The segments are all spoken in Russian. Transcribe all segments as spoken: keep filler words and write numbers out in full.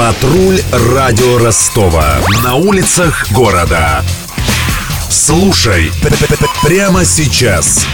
Патруль радио Ростова. На улицах города. Слушай прямо сейчас.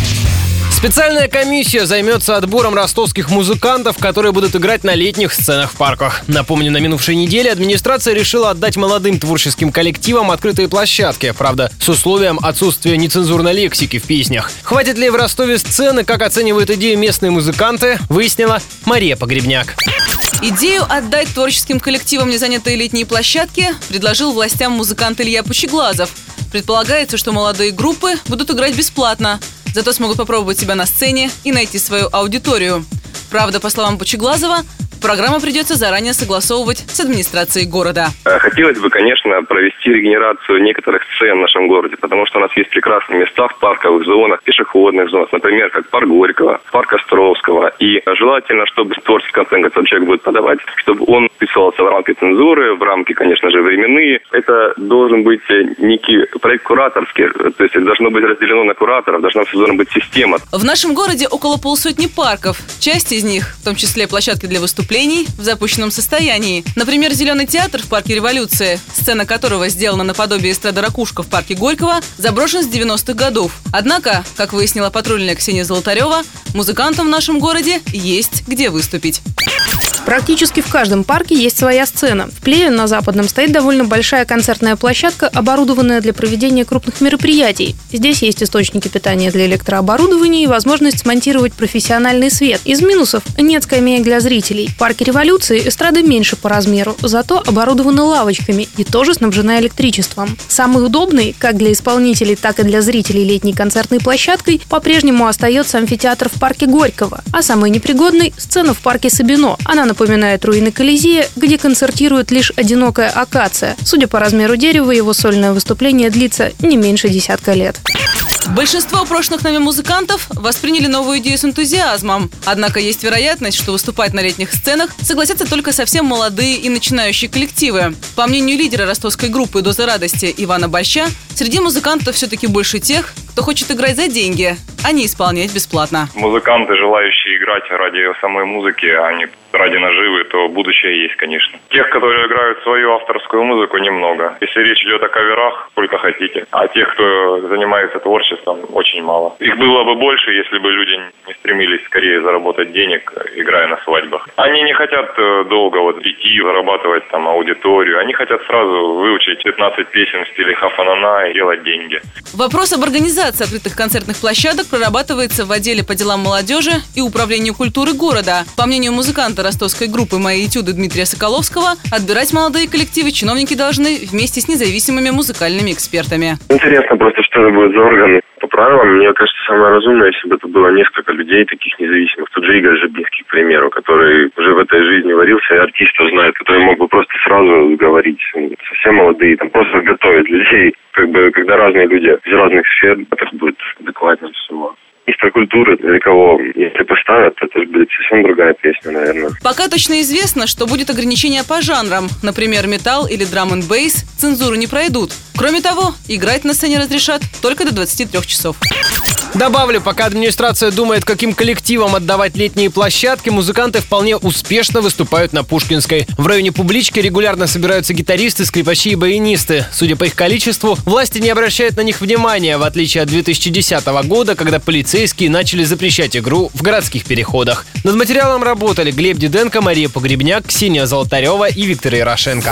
Специальная комиссия займется отбором ростовских музыкантов, которые будут играть на летних сценах в парках. Напомню, на минувшей неделе администрация решила отдать молодым творческим коллективам открытые площадки, правда, с условием отсутствия нецензурной лексики в песнях. Хватит ли в Ростове сцены, как оценивают идею местные музыканты, выяснила Мария Погребняк. Идею отдать творческим коллективам незанятые летние площадки предложил властям музыкант Илья Пучеглазов. Предполагается, что молодые группы будут играть бесплатно, зато смогут попробовать себя на сцене и найти свою аудиторию. Правда, по словам Пучеглазова, программу придется заранее согласовывать с администрацией города. Хотелось бы, конечно, провести регенерацию некоторых сцен в нашем городе, потому что у нас есть прекрасные места в парковых зонах, пешеходных зонах, например, как парк Горького, парк Островского. И желательно, чтобы творческий контент, который человек будет подавать, чтобы он вписывался в рамки цензуры, в рамки, конечно же, временные. Это должен быть некий проект кураторский, то есть это должно быть разделено на кураторов, должна должна быть система. В нашем городе около полсотни парков. Часть из них, в том числе площадки для выступлений, в запущенном состоянии. Например, Зеленый театр в парке Революция, сцена которого сделана наподобие эстрады «Ракушка» в парке Горького, заброшен с девяностых годов. Однако, как выяснила патрульная Ксения Золотарева, музыкантам в нашем городе есть где выступить. Практически в каждом парке есть своя сцена. В Плеве на Западном стоит довольно большая концертная площадка, оборудованная для проведения крупных мероприятий. Здесь есть источники питания для электрооборудования и возможность смонтировать профессиональный свет. Из минусов – нет скамеек для зрителей. В парке Революции эстрада меньше по размеру, зато оборудована лавочками и тоже снабжена электричеством. Самой удобной, как для исполнителей, так и для зрителей летней концертной площадкой, по-прежнему остается амфитеатр в парке Горького, а самой непригодной – сцена в парке Сабино. Она напоминает руины Колизея, где концертирует лишь одинокая акация. Судя по размеру дерева, его сольное выступление длится не меньше десятка лет. Большинство опрошенных нами музыкантов восприняли новую идею с энтузиазмом. Однако есть вероятность, что выступать на летних сценах согласятся только совсем молодые и начинающие коллективы. По мнению лидера ростовской группы «Доза радости» Ивана Борща, среди музыкантов все-таки больше тех, кто хочет играть за деньги, а не исполнять бесплатно. Музыканты, желающие играть ради самой музыки, а не ради наживы, то будущее есть, конечно. Тех, которые играют свою авторскую музыку, немного. Если речь идет о каверах, сколько хотите. А тех, кто занимается творчеством, очень мало. Их было бы больше, если бы люди не стремились скорее заработать денег, играя на свадьбах. Они не хотят долго вот идти, зарабатывать там аудиторию. Они хотят сразу выучить пятнадцать песен в стиле хафанана и делать деньги. Вопрос об организации открытых концертных площадок прорабатывается в отделе по делам молодежи и управлению культуры города. По мнению музыканта ростовской группы «Мои этюды» Дмитрия Соколовского, отбирать молодые коллективы чиновники должны вместе с независимыми музыкальными экспертами. Интересно просто, что это будет за органы. По правилам, мне кажется, самое разумное, если бы это было несколько людей таких независимых. Тот же Игорь Жабинский, к примеру, который уже в этой жизни варился, и артистов знает, который мог бы просто сразу говорить, совсем молодые, там просто готовить людей. Как бы, когда разные люди из разных сфер, это будет адекватнее всего. Министра культуры, для кого, если поставят, это будет совсем другая песня, наверное. Пока точно известно, что будет ограничение по жанрам. Например, металл или драм-н-бейс цензуру не пройдут. Кроме того, играть на сцене разрешат только до двадцати трёх часов. Добавлю, пока администрация думает, каким коллективам отдавать летние площадки, музыканты вполне успешно выступают на Пушкинской. В районе Публички регулярно собираются гитаристы, скрипачи и баянисты. Судя по их количеству, власти не обращают на них внимания, в отличие от две тысячи десятого года, когда полицейские начали запрещать игру в городских переходах. Над материалом работали Глеб Диденко, Мария Погребняк, Ксения Золотарева и Виктор Ярошенко.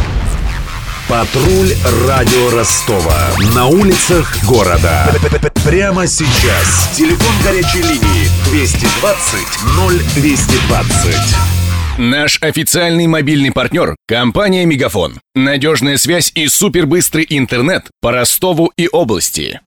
Патруль радио Ростова. На улицах города. Прямо сейчас. Телефон горячей линии двести двадцать ноль двести двадцать. Наш официальный мобильный партнер – компания «Мегафон». Надежная связь и супербыстрый интернет по Ростову и области.